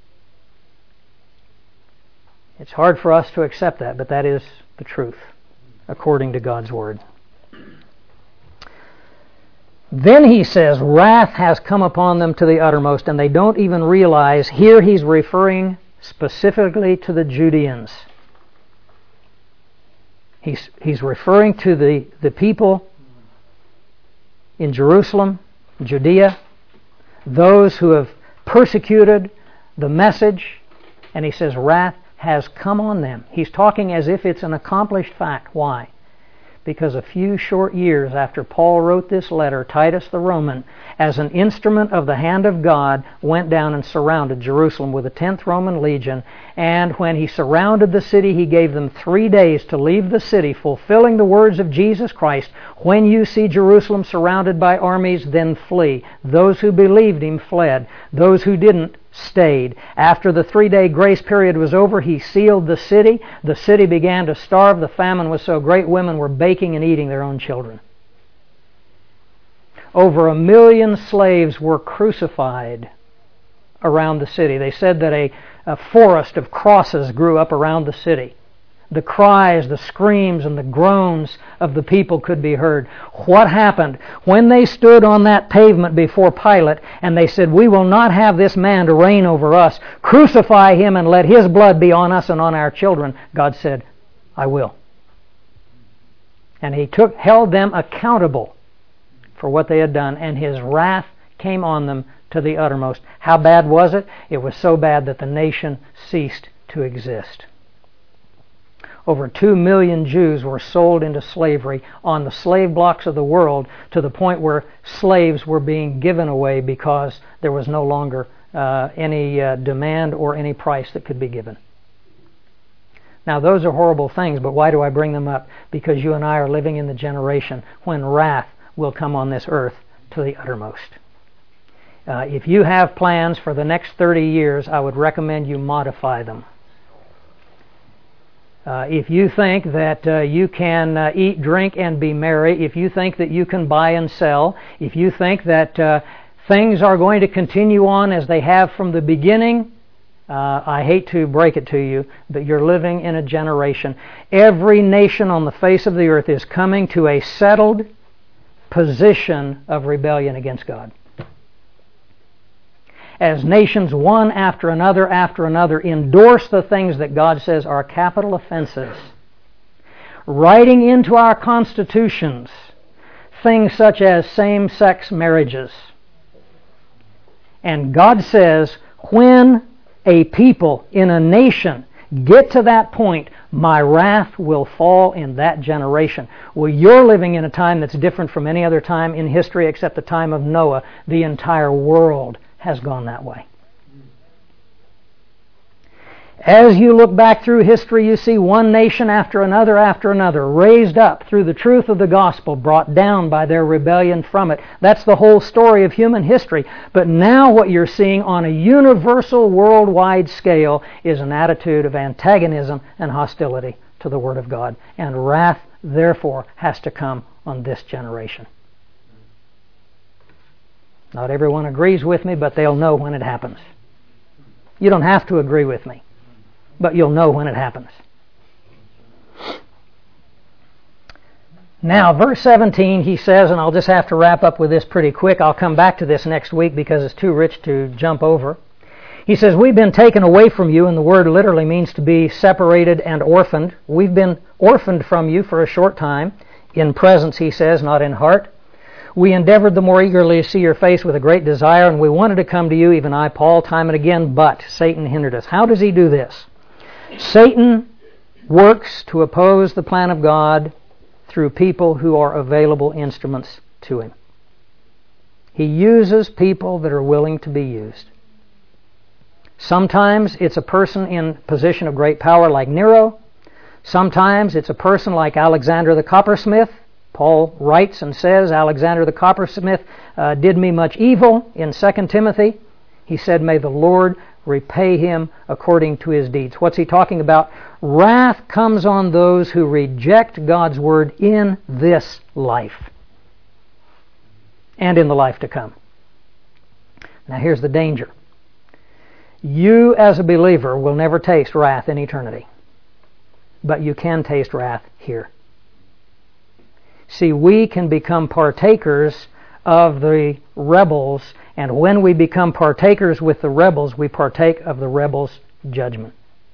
It's hard for us to accept that, but that is the truth, according to God's Word. Then He says, wrath has come upon them to the uttermost, and they don't even realize, here He's referring specifically to the Judeans. He's referring to the people in Jerusalem, Judea, those who have persecuted the message, and He says, wrath has come on them. He's talking as if it's an accomplished fact. Why? Because a few short years after Paul wrote this letter, Titus the Roman, as an instrument of the hand of God, went down and surrounded Jerusalem with the 10th Roman Legion. And when he surrounded the city, he gave them 3 days to leave the city, fulfilling the words of Jesus Christ. When you see Jerusalem surrounded by armies, then flee. Those who believed him fled. Those who didn't stayed. After the 3-day grace period was over, he sealed the city. The city began to starve. The famine was so great, women were baking and eating their own children. Over 1 million slaves were crucified around the city. They said that a forest of crosses grew up around the city. The cries, the screams, and the groans of the people could be heard. What happened? When they stood on that pavement before Pilate and they said, we will not have this man to reign over us. Crucify him and let his blood be on us and on our children. God said, I will. And He held them accountable for what they had done, and His wrath came on them to the uttermost. How bad was it? It was so bad that the nation ceased to exist. Over 2 million Jews were sold into slavery on the slave blocks of the world, to the point where slaves were being given away because there was no longer any demand or any price that could be given. Now, those are horrible things, but why do I bring them up? Because you and I are living in the generation when wrath will come on this earth to the uttermost. If you have plans for the next 30 years, I would recommend you modify them. If you think that you can eat, drink, and be merry, if you think that you can buy and sell, if you think that things are going to continue on as they have from the beginning, I hate to break it to you, but you're living in a generation. Every nation on the face of the earth is coming to a settled position of rebellion against God. As nations one after another endorse the things that God says are capital offenses, writing into our constitutions things such as same-sex marriages. And God says, when a people in a nation get to that point, my wrath will fall in that generation. Well, you're living in a time that's different from any other time in history except the time of Noah. The entire world has gone that way. As you look back through history, you see one nation after another raised up through the truth of the gospel, brought down by their rebellion from it. That's the whole story of human history. But now what you're seeing on a universal worldwide scale is an attitude of antagonism and hostility to the Word of God, and wrath therefore has to come on this generation. Not everyone agrees with me, but they'll know when it happens. You don't have to agree with me, but you'll know when it happens. Now, verse 17, he says, and I'll just have to wrap up with this pretty quick. I'll come back to this next week because it's too rich to jump over. He says, we've been taken away from you, and the word literally means to be separated and orphaned. We've been orphaned from you for a short time, in presence, he says, not in heart. We endeavored the more eagerly to see your face with a great desire, and we wanted to come to you, even I, Paul, time and again, but Satan hindered us. How does he do this? Satan works to oppose the plan of God through people who are available instruments to him. He uses people that are willing to be used. Sometimes it's a person in position of great power like Nero. Sometimes it's a person like Alexander the coppersmith. Paul writes and says, Alexander the coppersmith did me much evil in 2 Timothy. He said, may the Lord repay him according to his deeds. What's he talking about? Wrath comes on those who reject God's word in this life and in the life to come. Now here's the danger. You as a believer will never taste wrath in eternity, but you can taste wrath here. See, we can become partakers of the rebels, and when we become partakers with the rebels, we partake of the rebels' judgment.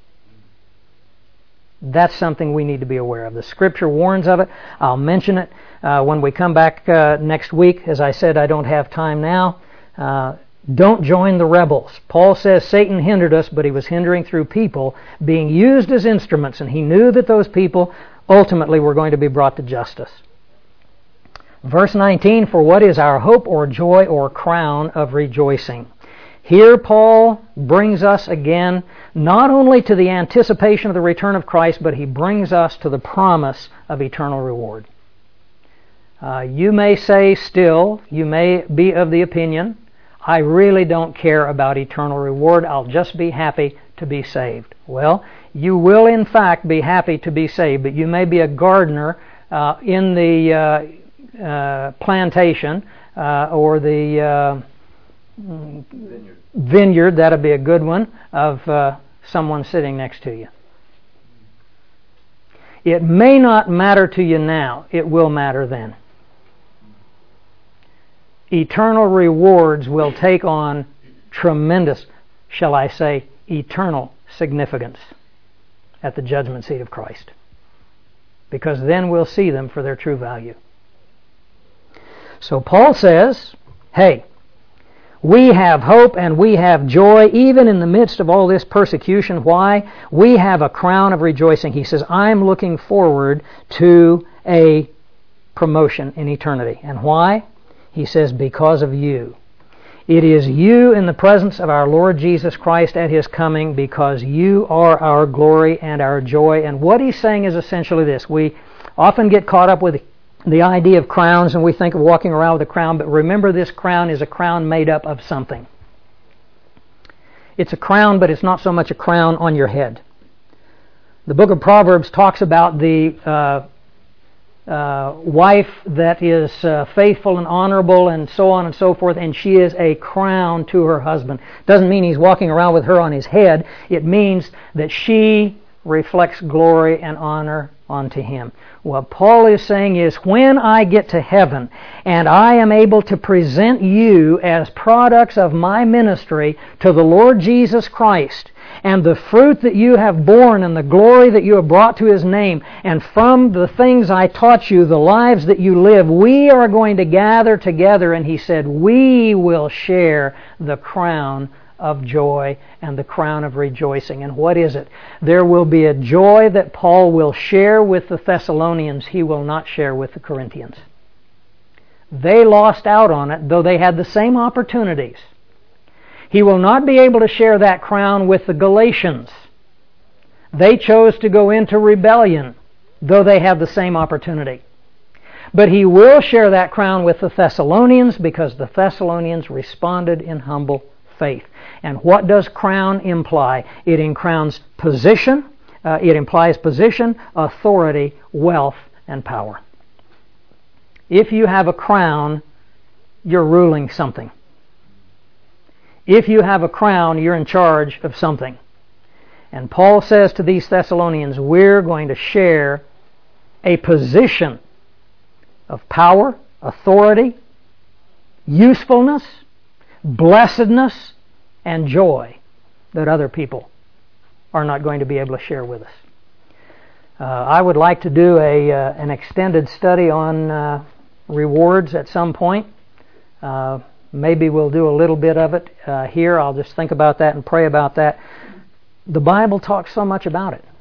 That's something we need to be aware of. The Scripture warns of it. I'll mention it when we come back next week. As I said, I don't have time now. Don't join the rebels. Paul says Satan hindered us, but he was hindering through people being used as instruments, and he knew that those people ultimately were going to be brought to justice. Verse 19, for what is our hope or joy or crown of rejoicing? Here Paul brings us again not only to the anticipation of the return of Christ, but he brings us to the promise of eternal reward. You may say still, you may be of the opinion, I really don't care about eternal reward, I'll just be happy to be saved. Well, you will in fact be happy to be saved, but you may be a gardener in the plantation or the vineyard, that'll be a good one, of someone sitting next to you. It may not matter to you now, it will matter then. Eternal rewards will take on tremendous, shall I say, eternal significance at the judgment seat of Christ. Because then we'll see them for their true value. So Paul says, hey, we have hope and we have joy even in the midst of all this persecution. Why? We have a crown of rejoicing. He says, I'm looking forward to a promotion in eternity. And why? He says, because of you. It is you in the presence of our Lord Jesus Christ at His coming, because you are our glory and our joy. And what he's saying is essentially this. We often get caught up with the idea of crowns, and we think of walking around with a crown, but remember, this crown is a crown made up of something. It's a crown, but it's not so much a crown on your head. The book of Proverbs talks about the wife that is faithful and honorable and so on and so forth, and she is a crown to her husband. Doesn't mean he's walking around with her on his head. It means that she reflects glory and honor onto him. What Paul is saying is, when I get to heaven and I am able to present you as products of my ministry to the Lord Jesus Christ, and the fruit that you have borne and the glory that you have brought to His name, and from the things I taught you, the lives that you live, we are going to gather together, and he said, we will share the crown of joy and the crown of rejoicing. And what is it? There will be a joy that Paul will share with the Thessalonians he will not share with the Corinthians. They lost out on it, though they had the same opportunities. He will not be able to share that crown with the Galatians. They chose to go into rebellion, though they have the same opportunity. But he will share that crown with the Thessalonians, because the Thessalonians responded in humble faith. And what does crown imply? It implies position, authority, wealth, and power. If you have a crown, you're ruling something. If you have a crown, you're in charge of something. And Paul says to these Thessalonians, we're going to share a position of power, authority, usefulness, blessedness, and joy that other people are not going to be able to share with us. I would like to do an extended study on rewards at some point. Maybe we'll do a little bit of it here. I'll just think about that and pray about that. The Bible talks so much about it.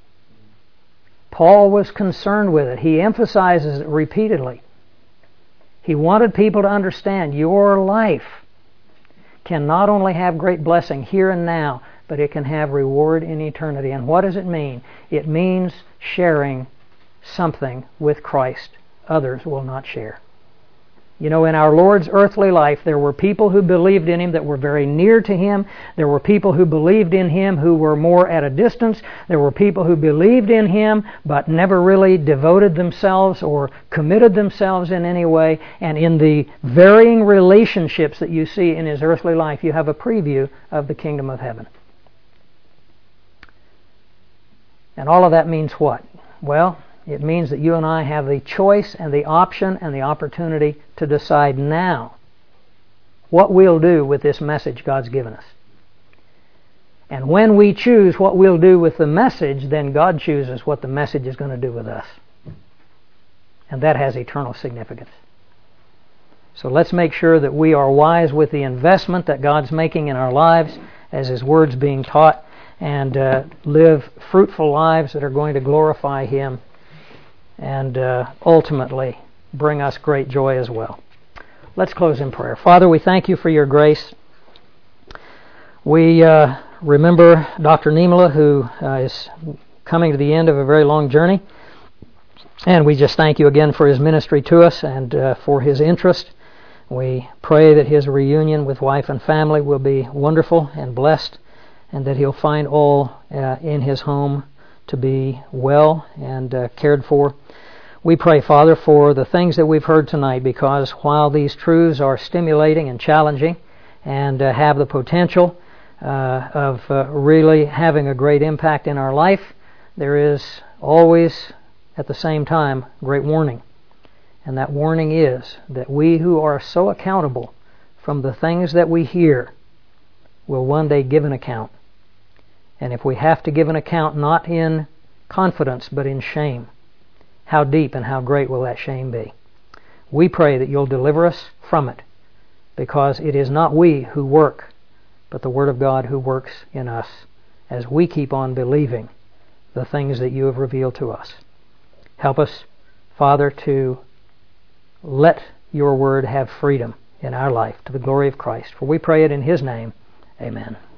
Paul was concerned with it. He emphasizes it repeatedly. He wanted people to understand your life can not only have great blessing here and now, but it can have reward in eternity. And what does it mean? It means sharing something with Christ others will not share. You know, in our Lord's earthly life, there were people who believed in Him that were very near to Him. There were people who believed in Him who were more at a distance. There were people who believed in Him but never really devoted themselves or committed themselves in any way. And in the varying relationships that you see in His earthly life, you have a preview of the kingdom of heaven. And all of that means what? Well, it means that you and I have the choice and the option and the opportunity to decide now what we'll do with this message God's given us. And when we choose what we'll do with the message, then God chooses what the message is going to do with us. And that has eternal significance. So let's make sure that we are wise with the investment that God's making in our lives as His Word's being taught, and live fruitful lives that are going to glorify Him and ultimately bring us great joy as well. Let's close in prayer. Father, we thank You for Your grace. We remember Dr. Niemela, who is coming to the end of a very long journey. And we just thank You again for his ministry to us and for his interest. We pray that his reunion with wife and family will be wonderful and blessed, and that he'll find all in his home to be well and cared for. We pray, Father, for the things that we've heard tonight, because while these truths are stimulating and challenging and have the potential of really having a great impact in our life, there is always, at the same time, great warning. And that warning is that we who are so accountable from the things that we hear will one day give an account. And if we have to give an account not in confidence but in shame, how deep and how great will that shame be? We pray that You'll deliver us from it, because it is not we who work, but the Word of God who works in us as we keep on believing the things that You have revealed to us. Help us, Father, to let Your Word have freedom in our life to the glory of Christ. For we pray it in His name. Amen.